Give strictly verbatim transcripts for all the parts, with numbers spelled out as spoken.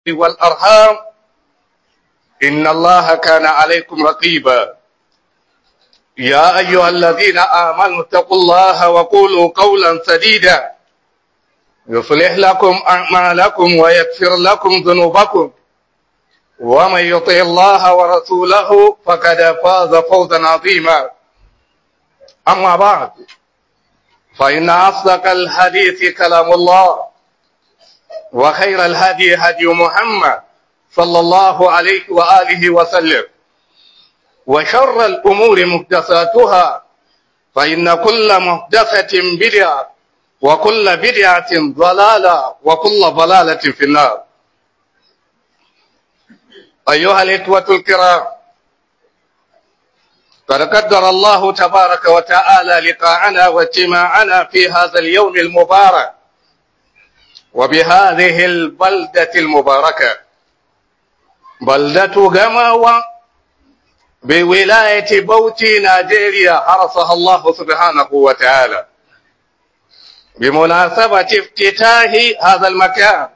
والأرحام إن الله كان عليكم رقيبا. يا أيها الذين آمنوا اتقوا الله وقولوا قولا سديدا يصلح لكم أعمالكم ويغفر لكم ذنوبكم، ومن يطع الله ورسوله فقد فاز فوزا عظيما. أما بعد، فإن أصدق الحديث كلام الله، وخير الهدي هدي محمد صلى الله عليه وآله وسلم، وشر الأمور محدثاتها، فإن كل محدثة بدعة، وكل بدعة ضلالة، وكل ضلالة في النار. أيها الإخوة الكرام، قد قدر الله تبارك وتعالى لقاءنا واجتماعنا في هذا اليوم المبارك وبهذه البلدة المباركة، بلدة جماوة بولاية بوتي نيجيريا، حرسها الله سبحانه وتعالى، بمناسبة افتتاح هذا المكان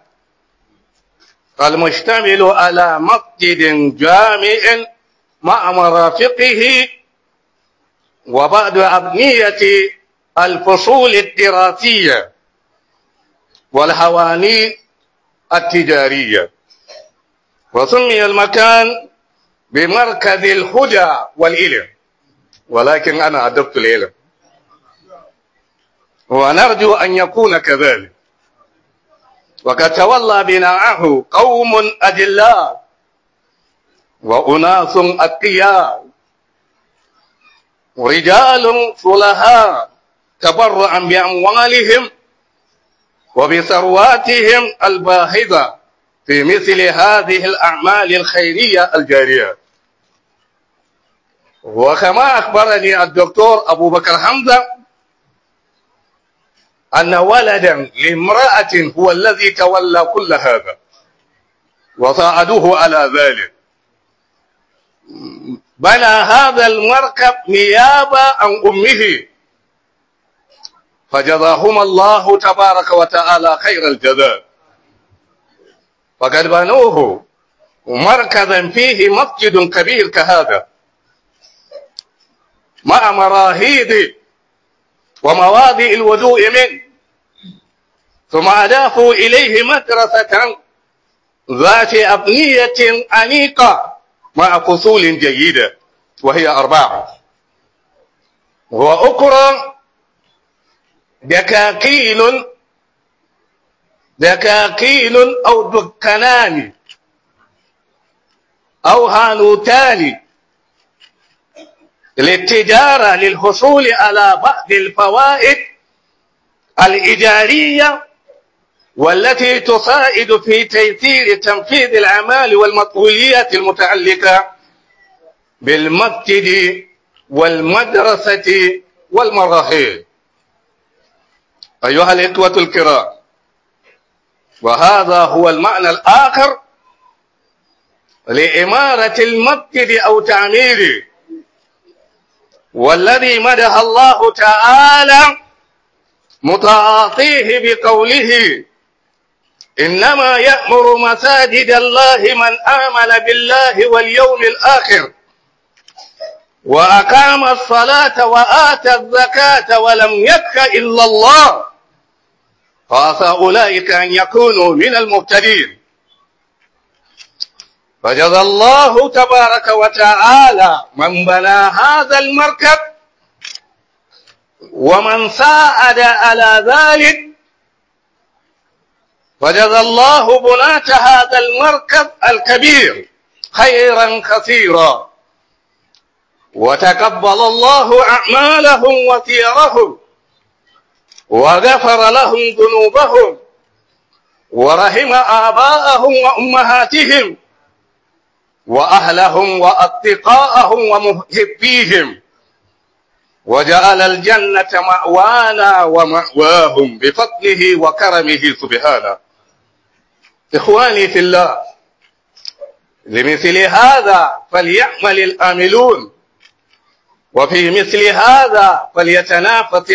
المشتمل على مسجد جامع مع مرافقه وبعض أبنية الفصول الدراسية والحواني التجارية. وسمي المكان بمركز الهدى والعلم، ولكن أنا أدبت العلم، ونرجو أن يكون كذلك. وقد تولى بناءه قوم أجلاء وأناس أتقياء ورجال صلحاء تبرعا بأموالهم وبثرواتهم الباهظة في مثل هذه الأعمال الخيرية الجارية. وكما أخبرني الدكتور أبو بكر حمزة أن ولدا لامرأة هو الذي تولى كل هذا وساعدوه على ذلك. بنى هذا المركب نيابة عن أمه، فجزاهما الله تبارك وتعالى خير الجزاء. فقد بنوه مركزا فيه مسجد كبير كهذا مع مراهيد ومواضع الوضوء منه، ثم أضافوا إليه مدرسة ذات أبنية أنيقة مع فصول جيدة وهي أربعة، وأخرى دكاكين دكاكين أو دكانان أو هانوتان للتجارة للحصول على بعض الفوائد الإدارية والتي تساعد في تيسير تنفيذ الأعمال والمسؤوليات المتعلقة بالمسجد والمدرسة والمراحل. أيها الإخوة الكرام، وهذا هو المعنى الآخر لإمارة المسجد أو تعميره، والذي مدح الله تعالى متعاطيه بقوله: إنما يأمر مساجد الله من آمن بالله واليوم الآخر وأقام الصلاة وآتى الزكاة ولم يخش إلا الله، فعسى أولئك أن يكونوا من المهتدين. فجزى الله تبارك وتعالى من بنى هذا المركب ومن ساعد على ذلك، فجزى الله بناة هذا المركب الكبير خيرا كثيرا، وتقبل الله أعمالهم وسيرهم، وغفر لهم ذنوبهم، ورحم آباءهم وأمهاتهم وأهلهم وأصدقاءهم ومحبيهم، وجعل الجنة مأوانا ومأواهم بفضله وكرمه سبحانه. إخواني في الله، لمثل هذا فليعمل العاملون، وفي مثل هذا فليتنافس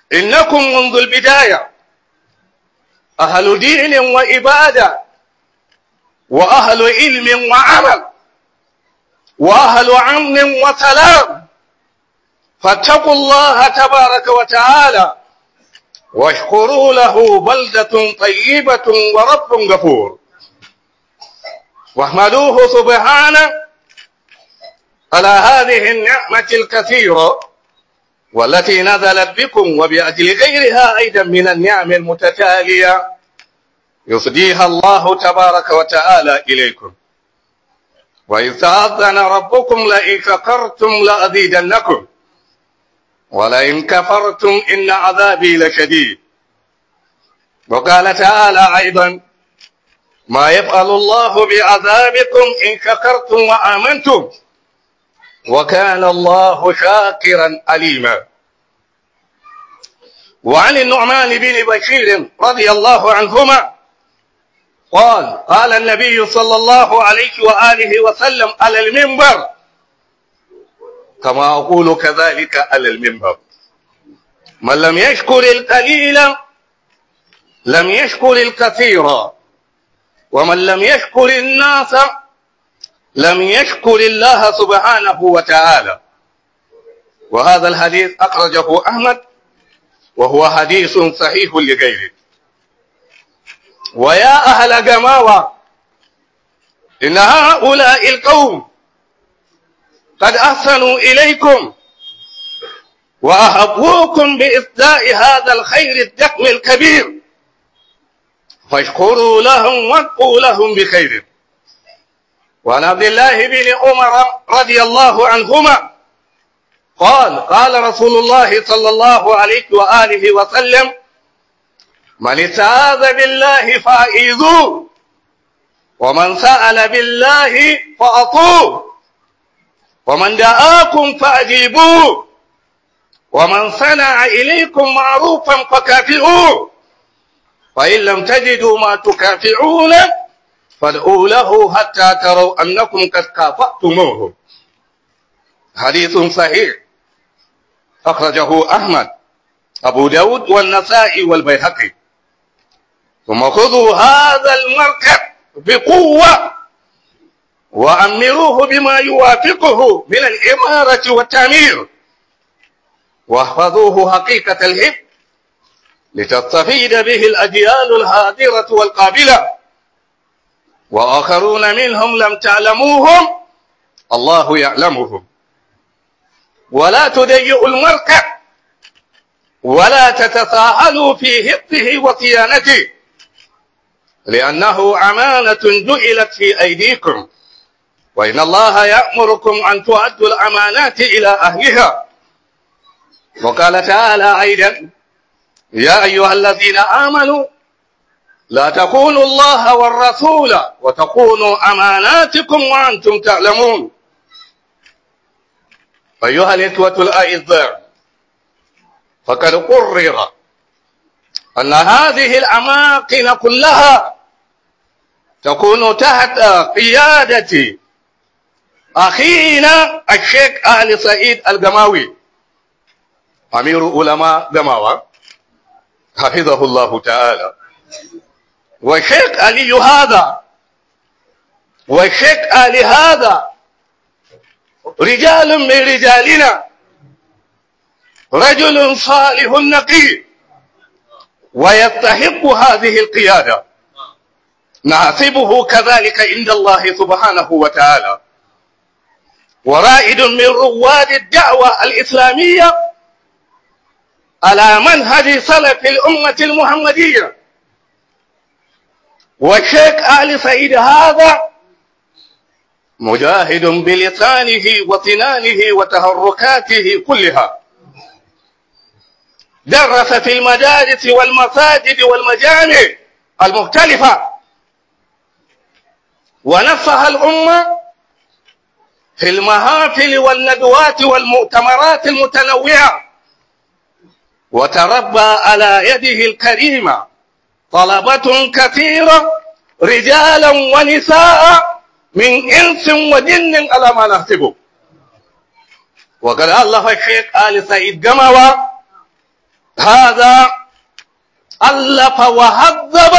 إنكم منذ البداية أهل دين وإبادة وأهل علم وعمل وأهل أمن وسلام، فاتقوا الله تبارك وتعالى واشكروا له، بلدة طيبة ورب غفور، واحمدوه سبحانه على هذه النعمة الكثيرة والتي نزلت بكم، وبأجل غيرها أيضا من النعم المتتالية يصديها الله تبارك وتعالى إليكم. وإذ تأذن ربكم لئن شكرتم لأزيدنكم ولئن كفرتم إن عذابي لشديد. وقال تعالى أيضا: ما يفعل الله بعذابكم إن شكرتم وآمنتم وكان الله شاكرا عليما. وعن النعمان بن بشير رضي الله عنهما قال: قال النبي صلى الله عليه وآله وسلم على المنبر كما أقول كذلك على المنبر: من لم يشكر القليل لم يشكر الكثير، ومن لم يشكر الناس لم يشكر الله سبحانه وتعالى. وهذا الحديث أخرجه أحمد وهو حديث صحيح لغيره. ويا أهل جماوة، إن هؤلاء القوم قد أحسنوا إليكم وأحبوكم بإسداء هذا الخير الدقم الكبير، فاشكروا لهم وادعوا لهم بخير. وعن عبد الله بن عمر رضي الله عنهما قال: قال رسول الله صلى الله عليه وآله وسلم: من استعاذ بالله فأعيذوه، ومن سأل بالله فأعطوه، ومن دعاكم فأجيبوه، ومن صنع إليكم معروفا فكافئوه، فإن لم تجدوا ما تكافئون فادعوا له حتى تروا أنكم قد كافأتموه. حديث صحيح أخرجه أحمد أبو داود والنسائي والبيهقي. ثم خذوا هذا المركب بقوة وأمروه بما يوافقه من الإمارة والتأمير، واحفظوه حقيقة الحفظ لتستفيد به الأجيال الحاضرة والقابلة، وآخرون منهم لم تعلموهم الله يعلمهم. ولا تضيئوا المركب ولا تتساهلوا في حفظه وصيانته، لأنه أمانة جعلت في أيديكم، وإن الله يأمركم أن تؤدوا الأمانات إلى أهلها. وقال تعالى أيضا: يا أيها الذين آمنوا لا تخونوا الله والرسول وتخونوا أماناتكم وأنتم تعلمون. أيها الإخوة الأعزاء، فقد قرر أن هذه الأماكن كلها تكون تحت قيادة أخينا الشيخ آل سعيد الجماوي أمير علماء جماوة حفظه الله تعالى. والشيخ علي هذا والشيخ آل هذا رجال من رجالنا، رجل صالح نقي ويستحق هذه القيادة، نحسبه كذلك عند الله سبحانه وتعالى، ورائد من رواد الدعوة الإسلامية على منهج سلف الأمة المحمدية. والشيخ آل سعيد هذا مجاهد بلسانه وسنانه وتحركاته كلها، درس في المدارس والمساجد والمجامع المختلفة، ونصح الأمة في المحافل والندوات والمؤتمرات المتنوعة، وتربى على يده الكريمة طلبة كثيرة رجالا ونساء من إنس وجن على ما نحسبه. وقد ألف الشيخ آل سعيد جماوة هذا ألف وهذب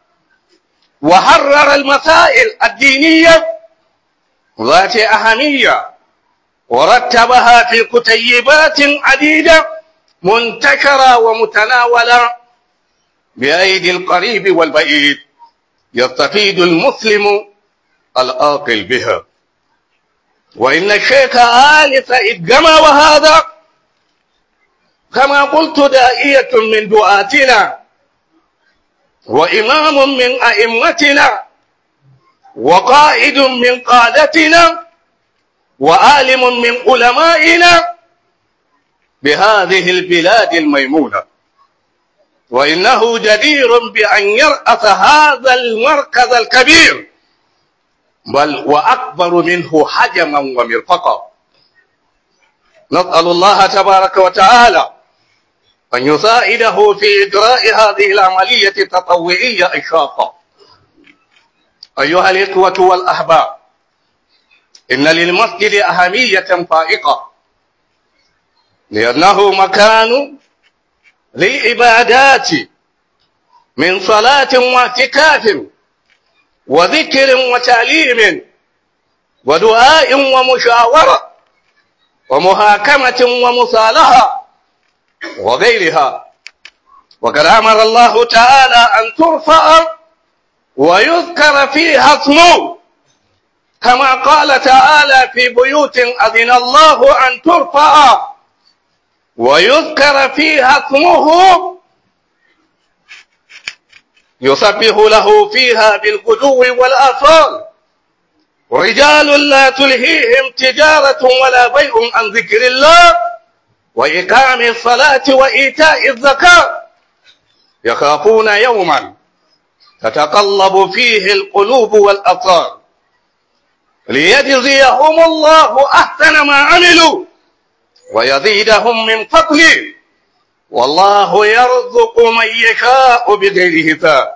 وحرر المسائل الدينية ذات أهمية، ورتبها في كتيبات عديدة منتشرة ومتناولة بأيدي القريب والبعيد، يستفيد المسلم العاقل بها. وإن الشيخ آلف إدجما وهذا كما قلت داعية من دعاتنا، وإمام من أئمتنا، وقائد من قادتنا، وعالم من علمائنا بهذه البلاد الميمونة، وإنه جدير بأن يرأس هذا المركز الكبير، بل وأكبر منه حجما ومرفقا. نسأل الله تبارك وتعالى أن يساعده في إجراء هذه العملية التطوعية الشاقة. أيها الإخوة والأحباب، إن للمسجد أهمية فائقة، لأنه مكان للعبادات من صلاة واعتكاف وذكر وتعليم ودعاء ومشاورة ومحاكمة ومصالحة وغيرها. وقد أمر الله تعالى أن ترفع ويذكر فيها اسمه، كما قال تعالى في بيوت أذن الله أن ترفع ويذكر فيها اسمه يسبح له فيها بالغدو والآصال رجال لا تلهيهم تجارة ولا بيع عن ذكر الله وإقام الصلاة وإيتاء الزكاة يخافون يوما تتقلب فيه القلوب والأبصار ليجزيهم الله أحسن ما عملوا ويزيدهم من فضله والله يرزق من يشاء بغير حساب.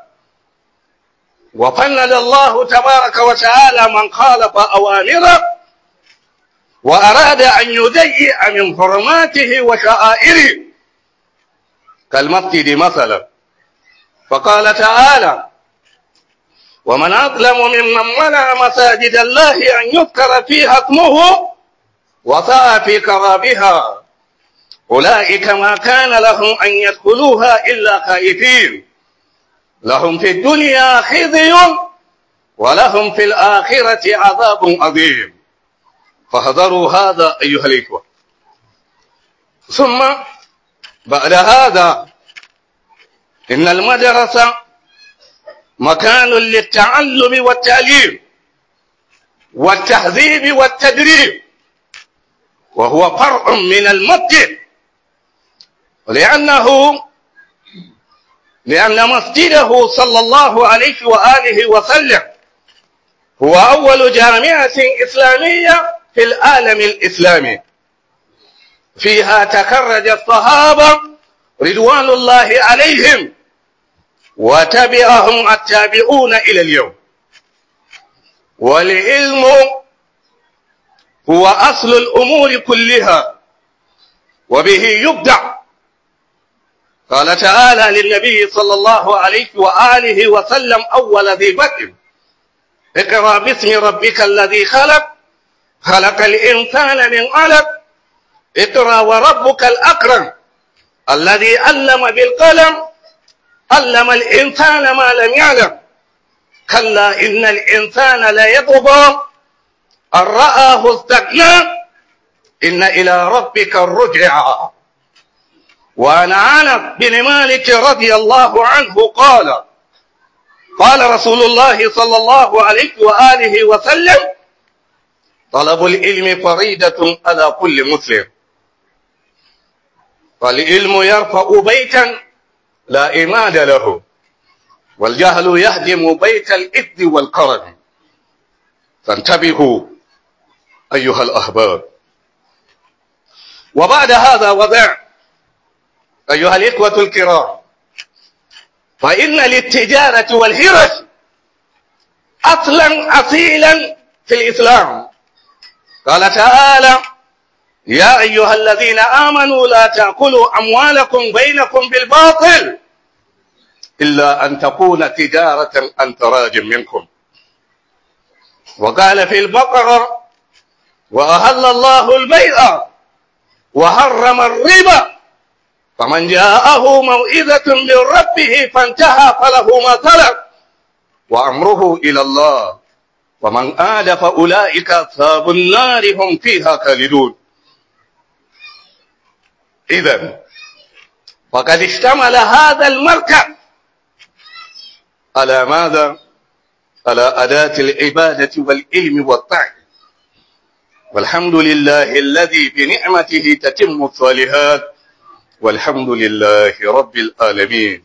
وفند الله تبارك وتعالى من خالف أوامره وأراد أن يضيع من حرماته وشعائره كالمسجد مثلا، فقال تعالى: ومن أظلم ممن منع مساجد الله أن يذكر فيها اسمه وسعى في خرابها أولئك ما كان لهم أن يدخلوها إلا خائفين لهم في الدنيا خزي ولهم في الآخرة عذاب عظيم. فاحذروا هذا أيها الإخوة. ثم بعد هذا إن المدرسة مكان للتعلم والتعليم والتهذيب والتدريب، وهو فرع من المسجد، لأنه لأن مسجده صلى الله عليه وآله وسلم هو أول جامعة إسلامية في العالم الإسلامي، فيها تخرج الصحابة رضوان الله عليهم وتبعهم التابعون إلى اليوم. والعلم هو أصل الأمور كلها وبه يبدأ. قال تعالى للنبي صلى الله عليه وآله وسلم أول ذي بدء: اقرأ باسم ربك الذي خلق خلق الإنسان من علق اقرأ وربك الأكرم الذي علم بالقلم علم الإنسان ما لم يعلم كلا إن الإنسان ليطغى أن رآه استغنى إن إلى ربك الرجعى. وعن أنس بن مالك رضي الله عنه قال: قال رسول الله صلى الله عليه وآله وسلم: طلب العلم فريضة على كل مسلم، فالعلم يرفع بيتا لا إماد له، والجهل يهدم بيت الإثم والكرم. فانتبهوا أيها الأحباب. وبعد هذا وضع أيها الإخوة الكرام، فإن للتجارة والهرس أصلا أصيلا في الإسلام. قال تعالى: يا أيها الذين آمنوا لا تأكلوا أموالكم بينكم بالباطل إلا أن تكون تجارة عن تراج منكم. وقال في البقرة وأهل الله البيع وحرم الربا فمن جاءه موعظة من ربه فانتهى فله ما طلب وأمره إلى الله ومن آد فأولئك أصحاب النار هم فيها خالدون. إذن فقد اشتمل هذا المركب على ماذا؟ على أداة العبادة والعلم والطاعة، والحمد لله الذي بنعمته تتم الصالحات، والحمد لله رب العالمين.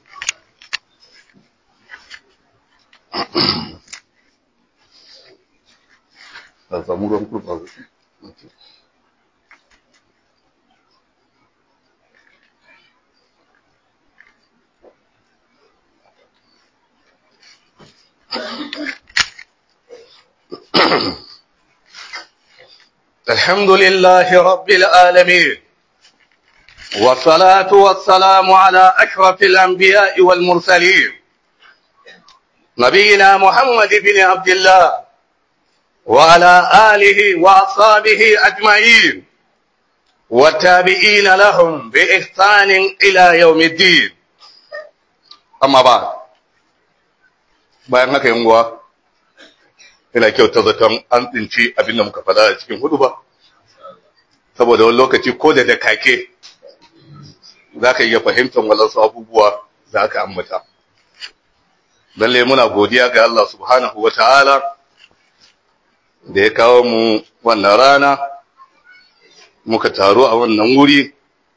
الحمد لله رب العالمين، والصلاة والسلام على أشرف الأنبياء والمرسلين نبينا محمد بن عبد الله وعلى آله وأصحابه أجمعين والتابعين لهم بإحسان إلى يوم الدين. أما بعد، bayan haka yin uwa ina kyauta zaton an tsinci abin da muka faɗa a cikin hudu ba, saboda wani lokaci ko da da kake za ka iya fahimtar walansu abubuwa da aka ambata. Lalle muna godiya ga Allah subhanahu wa ta'ala da ya kawo mu wannan rana muka taru a wannan wuri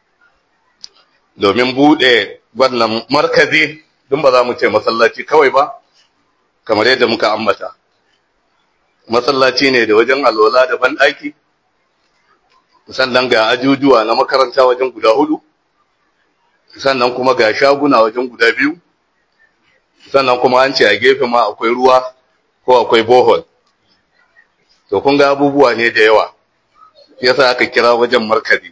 domin buɗe wannan markazi, don ba za mu ce masallaci kawai ba kamar yadda muka ambata. Masallaci ne da wajen alwala da banɗaki, sannan ga ajujuwa na makaranta wajen guda hudu, sannan kuma ga shaguna wajen guda biyu, sannan kuma an ce a gefe ma akwai ruwa ko akwai bohol. To kun ga abubuwa ne da yawa, yasa aka kira wajen markazi.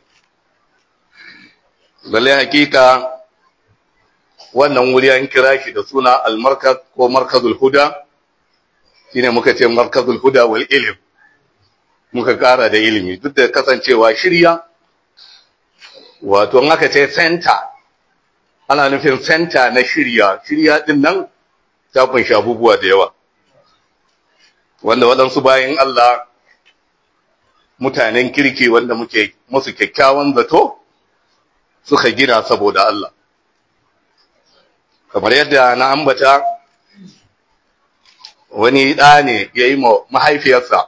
Lalle hakika wannan wuri an kira shi da suna al-markaz ko markazul huda, shine muka ce markazul huda wal ilm, muka kara da ilimi, duk da kasancewa shirya, wato in aka ce center ana nufin center na shirya. Shirya din nan ta kunshi abubuwa da yawa, wanda waɗansu bayan Allah mutanen kirki wanda muke musu kyakkyawan zato suka gina saboda Allah. Kamar yadda na ambata, wani ɗa ne ya yi mahaifiyarsa,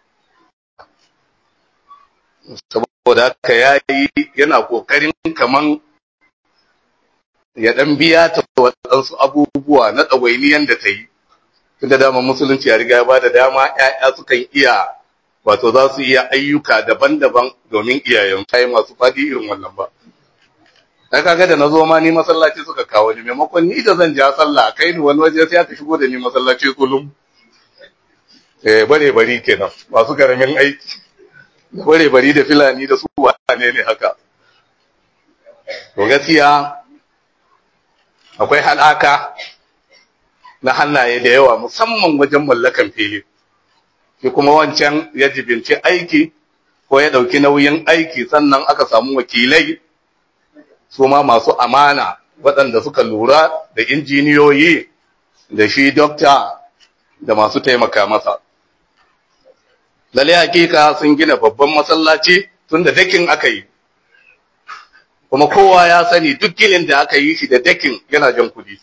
saboda haka ya yi yana ƙoƙarin kaman ya ɗan biya ta waɗansu abubuwa na ɗawainiyan da ta yi, tunda dama musulunci ya riga ya ba da dama ‘ya'ya sukan iya, wato za su iya ayyuka daban-daban domin iyayen ta yi masu faɗi irin wannan ba. Ta kaga da na zo ma ni masallaci suka kawo ni, maimakon ni da zan ja sallah kai ni wani waje sai aka shigo da ni masallaci tsulum. Eh bare bari kenan, masu karamin aiki. Bare bari da filani da su wane ne haka. To gaskiya akwai halaka na hannaye da yawa musamman wajen mallakan fili. Shi kuma wancan ya jibinci aiki ko ya dauki nauyin aiki, sannan aka samu wakilai su ma masu amana waɗanda suka lura da injiniyoyi da shi dokta da masu taimaka masa. Lalle hakika sun gina babban masallaci tun da dakin aka yi, kuma kowa ya sani duk ginin da aka yi shi da dakin yana jan kudi.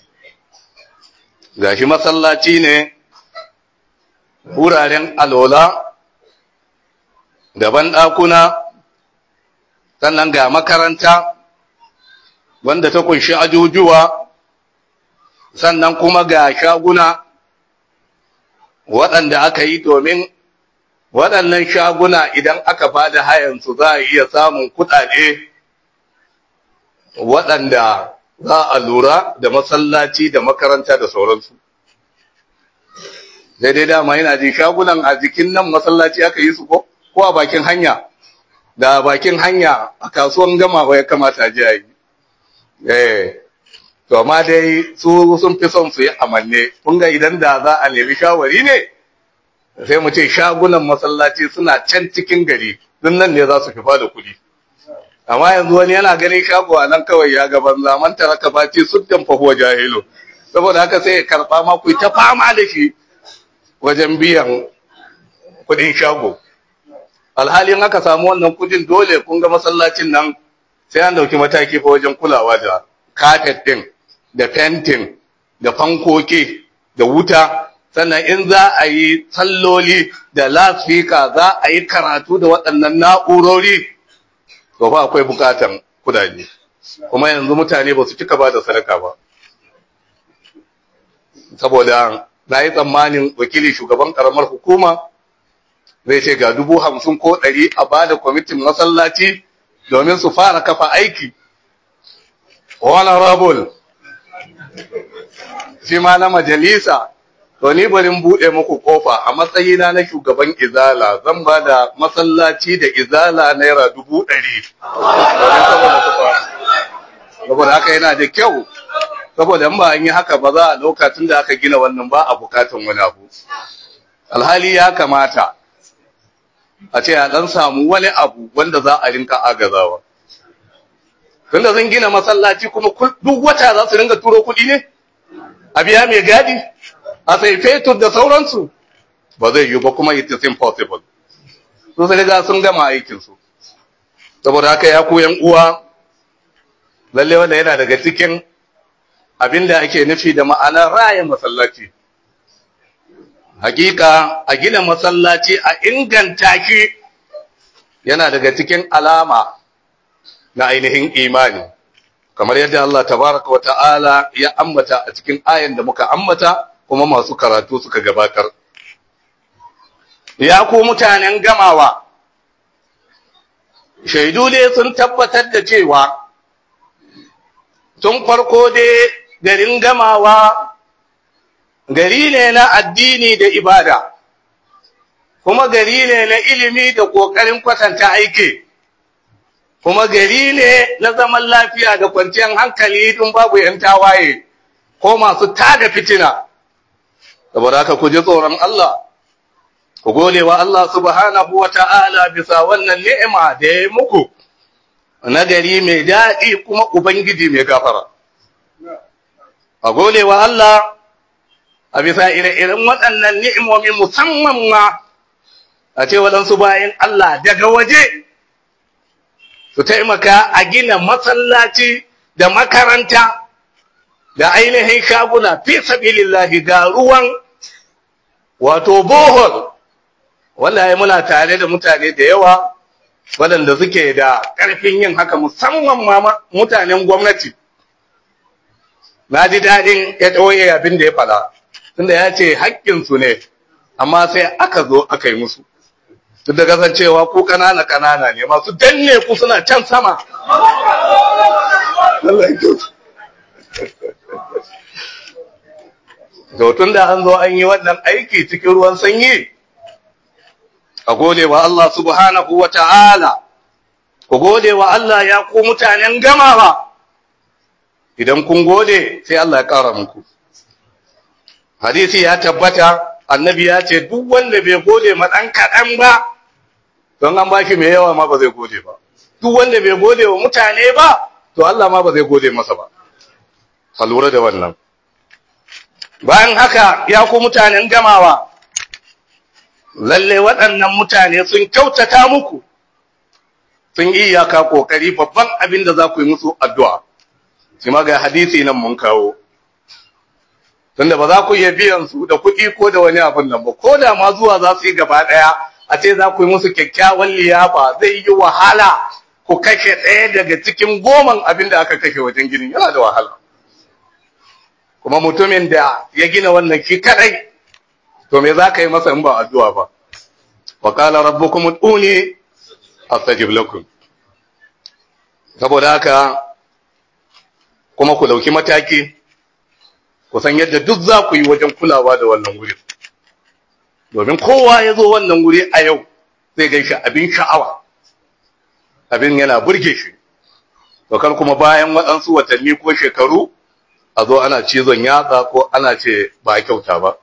Gashi masallaci ne, wuraren alola, daban ɗakuna, sannan ga makaranta wanda ta kunshi ajujuwa, sannan kuma ga shaguna waɗanda aka yi domin waɗannan shaguna idan aka bada hayansu za a iya samun kuɗaɗe waɗanda za a lura da masallaci da makaranta da sauransu. Daidai dama yana jin shagunan a jikin nan masallaci aka yi su ko ko a bakin hanya. da bakin hanya a kasuwan Gamawa ya kamata ji a yi eh to amma dai su sun fi son su yi amanne kun ga idan da za a nemi shawari ne sai mu ce shagunan masallaci suna can cikin gari dun nan ne za su fi bada kuɗi amma yanzu wani yana ganin shago a nan kawai ya gaban zaman taraka baci suddan fa huwa jahilu saboda haka sai ya karba ma ku ta fama da shi wajen biyan kuɗin shago alhalin aka samu wannan kuɗin dole kun ga masallacin nan sai an dauki mataki fa wajen kulawa da kafet din da fentin da fankoki da wuta sannan in za a yi salloli da lasfika za a yi karatu da waɗannan na'urori to fa akwai bukatan kudaje kuma yanzu mutane ba su cika ba da sadaka ba saboda na yi tsammanin wakili shugaban karamar hukuma zai ce ga dubu hamsin ko ɗari a ba da kwamitin masallaci domin su fara kafa aiki honorable shi ma na majalisa to ni barin buɗe muku kofa a matsayina na shugaban izala zan ba da masallaci da izala naira dubu ɗari saboda haka yana da kyau saboda in ba an yi haka ba za a lokacin da aka gina wannan ba a bukatun wani abu alhali ya kamata a ce a ɗan samu wani abu wanda za a rinka agazawa tunda zan gina masallaci kuma duk wata za su ringa turo kuɗi ne a biya mai gadi a sai fetur da sauransu ba zai yi ba kuma it is impossible su sai riga sun gama aikinsu saboda haka ya koyan uwa lalle wanda yana daga cikin abinda ake nufi da ma'anar raya masallaci hakika a gina masallaci a inganta shi yana daga cikin alama na ainihin imani kamar yadda Allah tabaraka wa ta'ala ya ambata a cikin ayan da muka ambata kuma masu karatu suka gabatar ya ku mutanen Gamawa shaidu dai sun tabbatar da cewa tun farko dai garin Gamawa gari ne na addini da ibada kuma gari ne na ilimi da kokarin kwatanta aiki kuma gari ne na zaman lafiya da kwanciyar hankali tun babu yan tawaye ko masu tada fitina saboda haka ku ji tsoron Allah ku gode wa Allah subhanahu wata'ala bisa wannan ni'ima da ya muku na gari mai daɗi kuma ubangiji mai gafara a gode wa Allah a bisa ire-iren waɗannan ni'imomi musamman ma a ce waɗansu bayan Allah daga waje su taimaka a gina masallaci da makaranta da ainihin shaguna fi sabilillahi ga ruwan wato bohol wallahi muna tare da mutane da yawa waɗanda suke da ƙarfin yin haka musamman ma mutanen gwamnati na ji daɗin ya ɗoye abin da ya fada tunda ya ce haƙƙinsu ne amma sai aka zo aka yi musu duk da kasancewa ku kanana kanana ne masu danne ku suna can sama to tun da an zo an yi wannan aiki cikin ruwan sanyi a gode wa Allah subhanahu wa ta'ala ku gode wa Allah ya ku mutanen Gamawa idan kun gode sai Allah ya ƙara muku hadisi ya tabbata annabi ya ce duk wanda bai gode ma ɗan kaɗan ba don an baki mai yawa ma ba zai gode ba duk wanda bai gode wa mutane ba to Allah ma ba zai gode masa ba ka lura da wannan bayan haka ya ku mutanen Gamawa lalle waɗannan mutane sun kyautata muku sun yi iyaka kokari babban abin da za ku yi musu addu'a shi ma ga hadisi nan mun kawo tunda ba za ku iya biyan su da kuɗi ko da wani abin nan ba ko da ma zuwa za su yi gaba ɗaya a ce za ku yi musu kyakkyawan liyafa zai yi wahala ku kashe ɗaya daga cikin goman abin da aka kashe wajen ginin yana da wahala kuma mutumin da ya gina wannan shi kadai to me za ka yi masa in ba addu'a ba wa qala rabbukum ud'uni astajib lakum saboda haka kuma ku dauki mataki ku san yadda duk za ku yi wajen kulawa da wannan wuri domin kowa ya zo wannan wuri a yau zai gaishe abin sha'awa abin yana burge shi to kar kuma bayan waɗansu watanni ko shekaru a zo ana cizon yatsa ko ana ce ba kyauta ba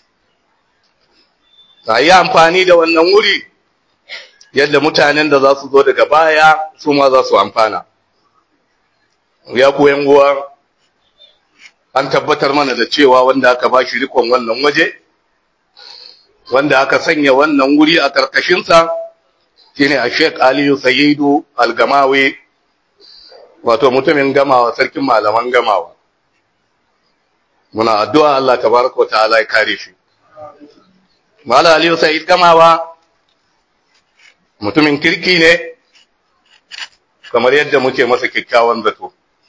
a yi amfani da wannan wuri yadda mutanen da za su zo daga baya su ma za su amfana ya koyan guwa an tabbatar mana da cewa wanda aka ba shi rikon wannan waje wanda aka sanya wannan wuri a karkashinsa shine a Sheikh Aliyu Sayyidu Al-Gamawi wato mutumin gamawa sarkin malaman gamawa muna addu'a Allah tabaraka wa ta'ala ya kare shi Mala Aliyu Sayyid Gamawa mutumin kirki ne kamar yadda muke masa kyakkyawan zato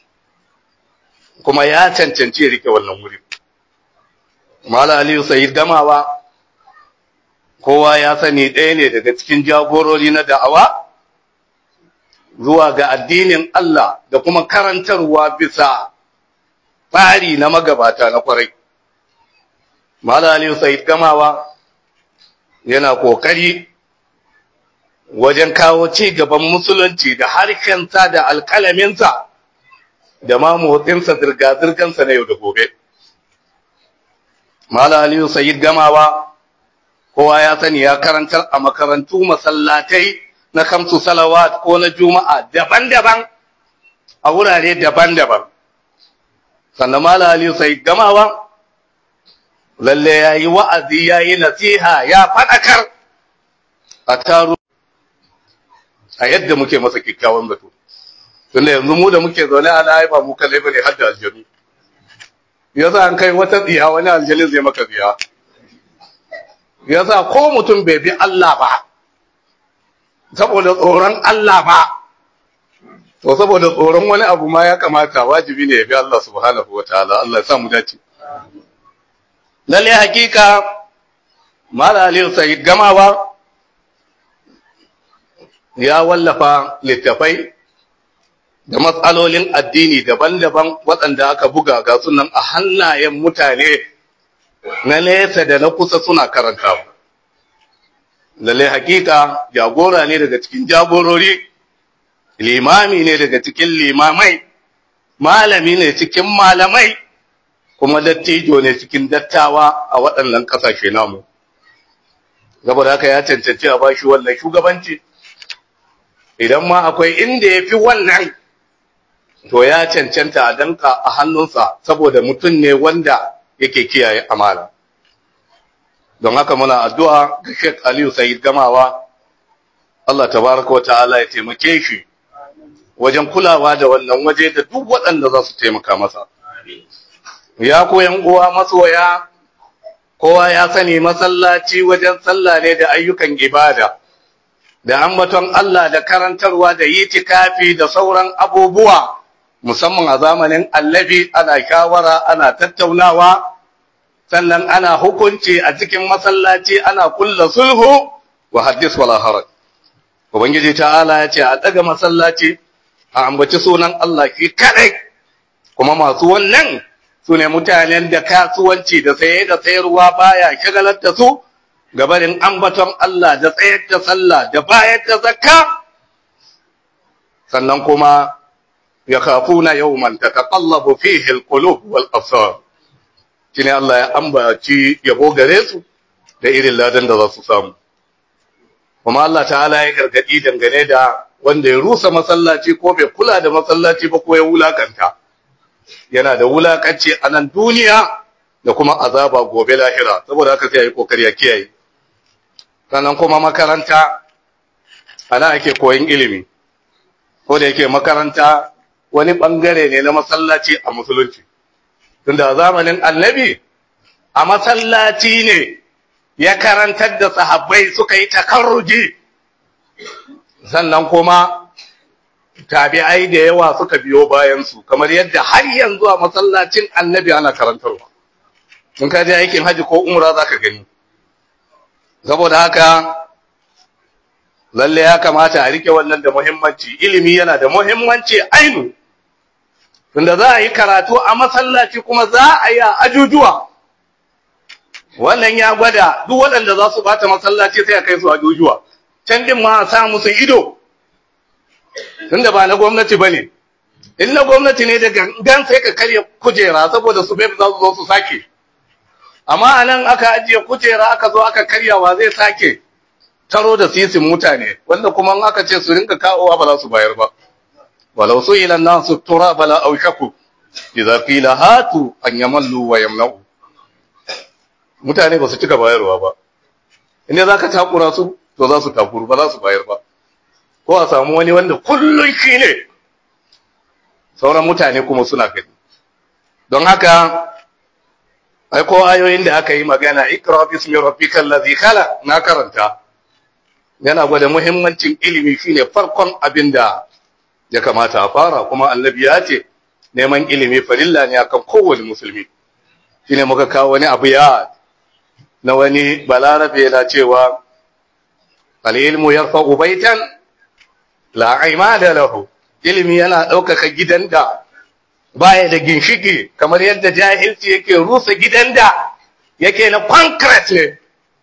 kuma ya cancanci ya rike wannan wuri Mala Aliyu Sayyid Gamawa kowa ya sani ɗaya ne daga cikin jagorori na da'awa zuwa ga addinin Allah da kuma karantarwa bisa tsari na magabata na kwarai Mala Aliyu Sayyid Gamawa yana kokari wajen kawo ci gaban musulunci da harshensa da alƙalaminsa da ma motsinsa zirga-zirgansa na yau da gobe. Mala Aliyu Sayyid Gamawa, kowa ya sani ya karantar a makarantu masallatai na kamsu salawat ko na juma'a daban-daban a wurare daban-daban. Sannan Mala Aliyu Sayyid Gamawa, lalle ya yi wa'azi ya yi nasiha ya faɗakar a taro a yadda muke masa kyakkyawan zato. Tunda yanzu mu da muke zaune a haifa mu kalai bane har da aljanu. Yasa an kai wata tsiya wani aljanin zai maka tsiya. Yasa ko mutum bai bi Allah ba, saboda tsoron Allah ba, to saboda tsoron wani abu ma ya kamata wajibi ne ya bi Allah subhanahu wa ta'ala, Allah ya sa mu dace. Lalle hakika Mala Aliyu Sayyid Gamawa ya wallafa littafai da matsalolin addini daban-daban waɗanda aka buga ga sunan a hannayen mutane na nesa da na kusa suna karantawa. Lalle hakika jagora ne daga cikin jagorori, limami ne daga cikin limamai, malami ne cikin malamai, kuma dattijo ne cikin dattawa a waɗannan ƙasashe namu. Saboda haka ya cancanci a bashi wannan shugabanci. Idan ma akwai inda ya fi wannan, to ya cancanta a danka a hannunsa saboda mutum ne wanda yake kiyaye amana. Don haka muna addu'a ga Sheikh Aliyu Sayyid Gamawa, Allah tabaraka wa ta'ala ya taimake shi wajen kulawa da wannan waje da duk waɗanda za su taimaka masa. Ya koyan uwa masoya, kowa ya sani masallaci wajen sallah ne da ayyukan ibada. Da ambaton Allah da karantarwa da yitikafi da sauran abubuwa musamman a zamanin Annabi ana shawara ana tattaunawa sannan ana hukunci a cikin masallaci ana kulla sulhu wa hadis wala haraj ubangiji ta'ala ya ce a daga masallaci a ambaci sunan Allah shi kadai kuma masu wannan sune mutanen da kasuwanci da saye da sayarwa baya shagalar da su gabarin ambaton Allah da tsayar da sallah da bayar da zakka sannan kuma ya kafuna yawman tataqallabu fihi alqulub wal absar kine Allah ya ambaci yabo gare su da irin ladan da za su samu kuma Allah ta'ala ya gargadi dangane da wanda ya rusa masallaci ko bai kula da masallaci ba ko ya wulakanta yana da wulakanci a nan duniya da kuma azaba gobe lahira saboda haka sai ya yi kokari ya kiyaye sannan kuma makaranta ana ake koyon ilimi ko da yake makaranta wani bangare ne na masallaci a musulunci tunda zamanin annabi a masallaci ne ya karantar da sahabbai suka yi takarruji sannan kuma tabi'ai da yawa suka biyo bayan su kamar yadda har yanzu a masallacin annabi ana karantarwa in ka je aikin haji ko umra zaka gani saboda haka lalle ya kamata a rike wannan da muhimmanci ilimi yana da muhimmanci ainu tunda za a yi karatu a masallaci kuma za a yi ajujuwa wannan ya gwada duk waɗanda za su bata masallaci sai a kai su ajujuwa can din ma a sa musu ido tunda ba na gwamnati bane in na gwamnati ne da gangan sai ka karya kujera saboda su bai za su zo su sake amma anan aka ajiye kujera aka zo aka karyawa zai sake taro da sisin mutane wanda kuma in aka ce su rinka kawowa ba za su bayar ba walau su ila nasu turaba la aushaku idza qila hatu an yamallu wa yamna'u mutane ba su cika bayarwa ba inda zaka takura su to za su takuru ba za su bayar ba ko a samu wani wanda kullun shi ne sauran mutane kuma suna gani don haka ai ko ayoyin da aka yi magana ikra bismi rabbikal ladhi khalaq na karanta yana gwada muhimmancin ilimi shine farkon abinda ya kamata a fara kuma annabi ya ce neman ilimi farilla ne akan kowane musulmi shine muka kawo wani abu ya na wani balarabe yana cewa al-ilmu yarfa'u baitan la imada lahu ilimi yana ɗaukaka gidan da baya da ginshiki kamar yadda jahilci yake rusa gidan da yake na concrete ne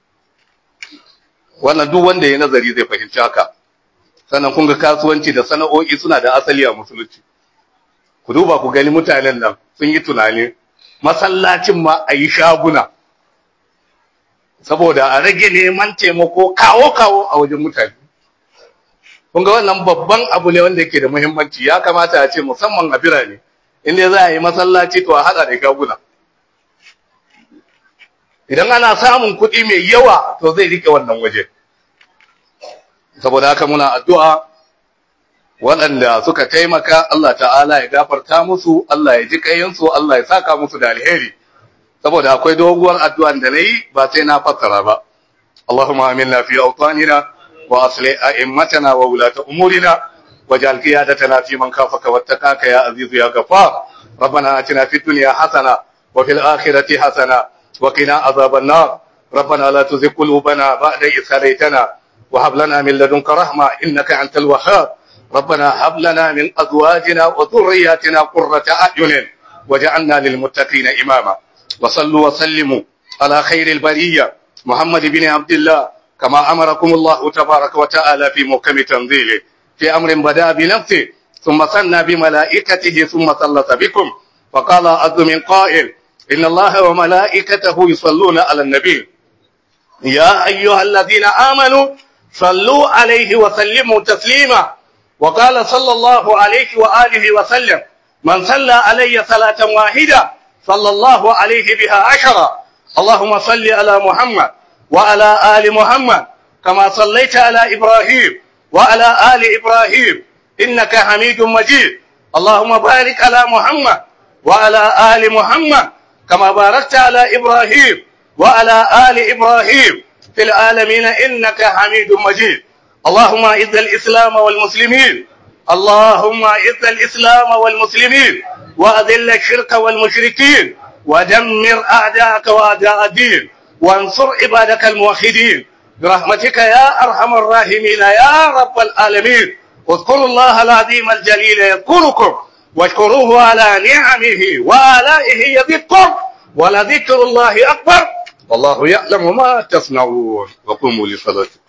wannan duk wanda ya nazari zai fahimci haka sannan kun ga kasuwanci da sana'o'i suna da asali a musulunci ku duba ku gani mutanen nan sun yi tunani masallacin ma a yi shaguna saboda a rage neman taimako kawo-kawo a wajen mutane kun ga wannan babban abu ne wanda yake da muhimmanci ya kamata a ce musamman a birane inda za a yi masallaci to a hada da shaguna idan ana samun kuɗi mai yawa to zai rike wannan waje saboda haka muna addu'a waɗanda suka taimaka Allah ta'ala ya gafarta musu Allah ya ji kayansu Allah ya saka musu da alheri saboda akwai doguwar addu'an da nayi ba sai na fassara ba Allahumma aminna fi awtanina wa aslih a'immatana wa ulata umurina waj'al qiyadatana fi man khafaka wattaqaka ya azizu ya ghafar ربنا آتنا في الدنيا حسنة وفي الآخرة حسنة وقنا عذاب النار ربنا لا تزغ قلوبنا بعد إذ هديتنا وهب لنا من لدنك رحمة إنك أنت الوهاب ربنا هب لنا من أزواجنا وذرياتنا قرة أعين وجعلنا للمتقين إماما وصلوا وسلموا على خير البرية محمد بن عبد الله كما أمركم الله تبارك وتعالى في محكم تنزيله في أمر بدأ بنفسه ثم صلى بملائكته ثم صلت بكم فقال عز من قائل إن الله وملائكته يصلون على النبي يا أيها الذين آمنوا صلوا عليه وسلموا تسليما وقال صلى الله عليه وآله وسلم من صلى علي صلاة واحدة صلى الله عليه بها عشرة اللهم صل على محمد وعلى آل محمد كما صليت على إبراهيم وعلى آل إبراهيم إنك حميد مجيد اللهم بارك على محمد وعلى آل محمد كما باركت على إبراهيم وعلى آل إبراهيم في العالمين إنك حميد مجيد اللهم أعز الإسلام والمسلمين اللهم أعز الإسلام والمسلمين وأذل الشرك والمشركين ودمر أعداءك وأعداء الدين وانصر عبادك الموحدين برحمتك يا أرحم الراحمين يا رب العالمين واذكروا الله العظيم الجليل يذكركم واشكروه على نعمه وآلائه يذكركم ولذكر الله أكبر والله يعلم ما تصنعون وقوموا لصلاتكم